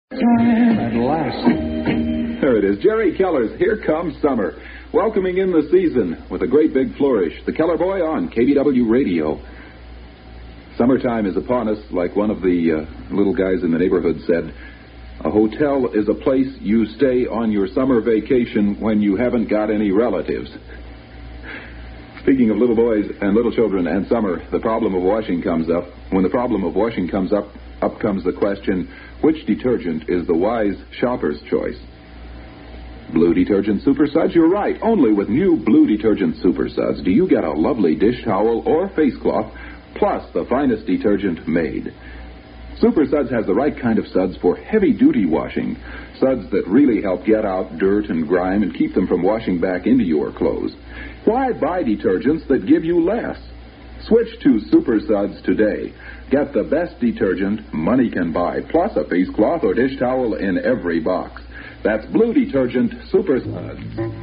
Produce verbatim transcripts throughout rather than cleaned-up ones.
Time at last. There it is. Jerry Keller's Here Comes Summer. Welcoming in the season with a great big flourish. The Keller Boy on K B W Radio. Summertime is upon us, like one of the uh, little guys in the neighborhood said. A hotel is a place you stay on your summer vacation when you haven't got any relatives. Speaking of little boys and little children and summer, the problem of washing comes up. When the problem of washing comes up, up comes the question, which detergent is the wise shopper's choice? Blue Detergent Super Suds? You're right. Only with new Blue Detergent Super Suds do you get a lovely dish towel or face cloth, plus the finest detergent made. Super Suds has the right kind of suds for heavy-duty washing. Suds that really help get out dirt and grime and keep them from washing back into your clothes. Why buy detergents that give you less? Switch to Super Suds today. Get the best detergent money can buy, plus a face cloth or dish towel in every box. That's Blue Detergent Super Suds.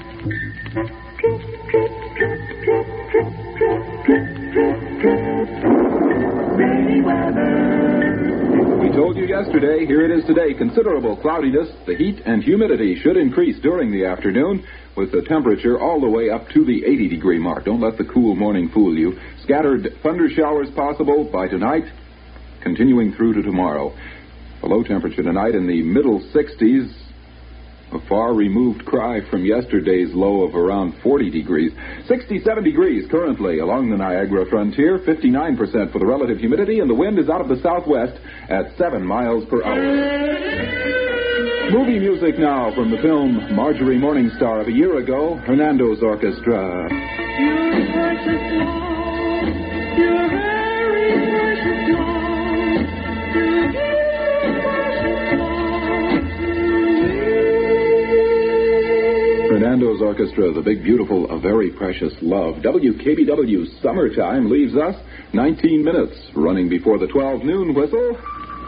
Rainy weather. We told you yesterday, here it is today. Considerable cloudiness. The heat and humidity should increase during the afternoon, with the temperature all the way up to the eighty degree mark. Don't let the cool morning fool you. Scattered thunder showers possible by tonight, continuing through to tomorrow. A low temperature tonight in the middle sixties. A far-removed cry from yesterday's low of around forty degrees. sixty-seven degrees currently along the Niagara frontier, fifty-nine percent for the relative humidity, and the wind is out of the southwest at seven miles per hour. Movie music now from the film Marjorie Morningstar of a year ago, Hernando's Orchestra. Your precious love, your very precious love, to give precious love. Hernando's Orchestra, the big, beautiful, A Very Precious Love. W K B W Summertime leaves us nineteen minutes, running before the twelve noon whistle.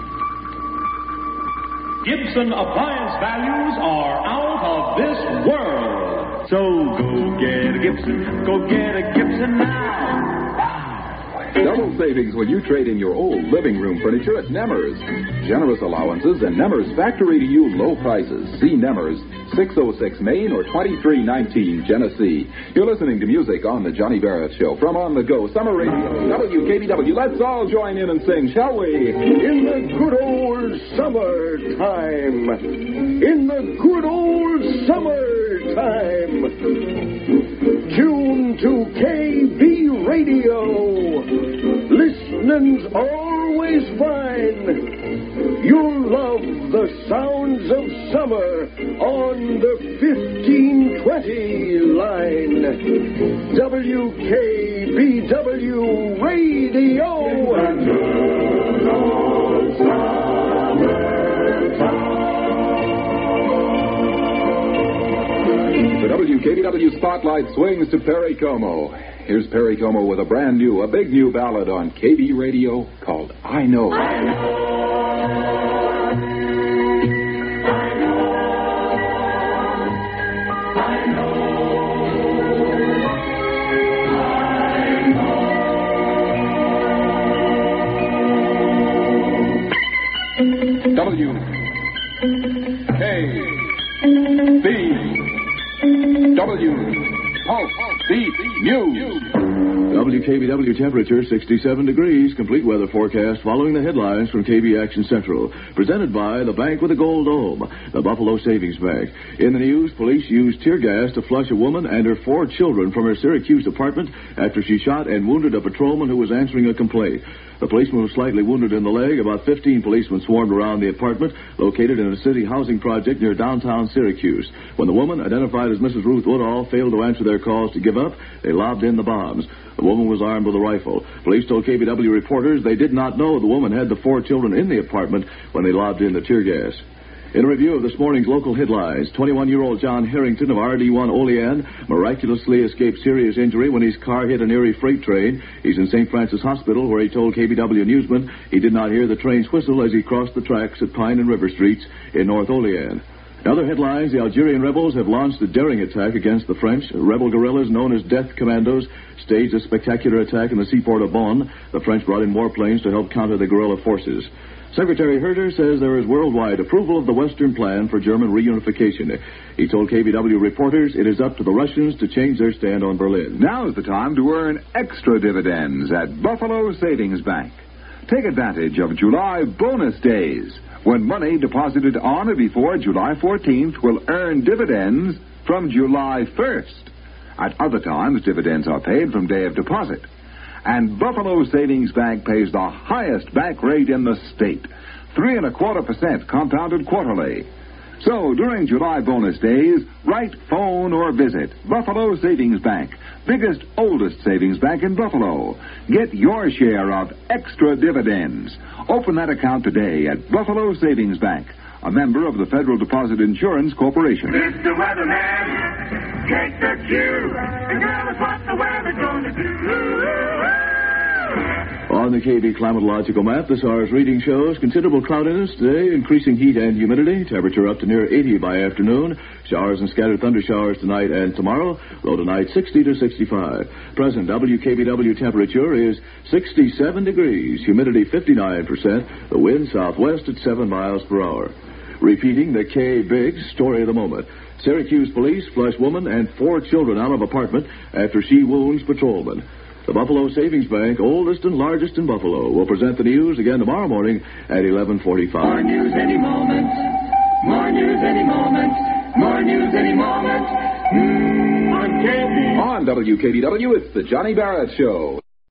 Gibson appliance values are out of this world. So go get a Gibson, go get a Gibson now. Double savings when you trade in your old living room furniture at Nemmers. Generous allowances and Nemmers factory-to-you low prices. See Nemmers, six oh six Main or twenty-three nineteen Genesee. You're listening to music on the Johnny Barrett Show from On the Go Summer Radio, W K B W. Let's all join in and sing, shall we? In the good old summertime. In the good old summertime. Tune to K B Radio. Listening's always fine. You'll love the sounds of summer on the fifteen twenty line. W K B W Radio. The W K B W Spotlight swings to Perry Como. Here's Perry Como with a brand new, a big new ballad on K B Radio called I Know. I know. W K B W Pulse Beat News. W K B W temperature sixty-seven degrees. Complete weather forecast following the headlines from K B Action Central. Presented by the Bank with a Gold Dome, the Buffalo Savings Bank. In the news, police used tear gas to flush a woman and her four children from her Syracuse apartment after she shot and wounded a patrolman who was answering a complaint. The policeman was slightly wounded in the leg. About fifteen policemen swarmed around the apartment located in a city housing project near downtown Syracuse. When the woman, identified as Missus Ruth Woodall, failed to answer their calls to give up, they lobbed in the bombs. The woman was armed with a rifle. Police told K B W reporters they did not know the woman had the four children in the apartment when they lobbed in the tear gas. In a review of this morning's local headlines, twenty-one-year-old John Harrington of R D one Olean miraculously escaped serious injury when his car hit an Erie freight train. He's in Saint Francis Hospital, where he told K B W Newsman he did not hear the train's whistle as he crossed the tracks at Pine and River Streets in North Olean. In other headlines, the Algerian rebels have launched a daring attack against the French. Rebel guerrillas known as Death Commandos staged a spectacular attack in the seaport of Bonn. The French brought in warplanes to help counter the guerrilla forces. Secretary Herter says there is worldwide approval of the Western plan for German reunification. He told K B W reporters it is up to the Russians to change their stand on Berlin. Now's the time to earn extra dividends at Buffalo Savings Bank. Take advantage of July bonus days, when money deposited on or before July fourteenth will earn dividends from July first. At other times, dividends are paid from day of deposit. And Buffalo Savings Bank pays the highest bank rate in the state, three and a quarter percent compounded quarterly. So during July bonus days, write, phone, or visit Buffalo Savings Bank, biggest, oldest savings bank in Buffalo. Get your share of extra dividends. Open that account today at Buffalo Savings Bank, a member of the Federal Deposit Insurance Corporation. Mister Weatherman, take the cue and tell us what the weather's gonna do. On the K B climatological map, this hour's reading shows considerable cloudiness today, increasing heat and humidity, temperature up to near eighty by afternoon, showers and scattered thunder showers tonight and tomorrow, low tonight sixty to sixty-five. Present W K B W temperature is sixty-seven degrees, humidity fifty-nine percent, the wind southwest at seven miles per hour. Repeating the K-Big story of the moment. Syracuse police flush woman and four children out of apartment after she wounds patrolman. The Buffalo Savings Bank, oldest and largest in Buffalo, will present the news again tomorrow morning at eleven forty-five. More news any moment. More news any moment. More news any moment. Mm, on K B. On W K B W, it's the Johnny Barrett Show.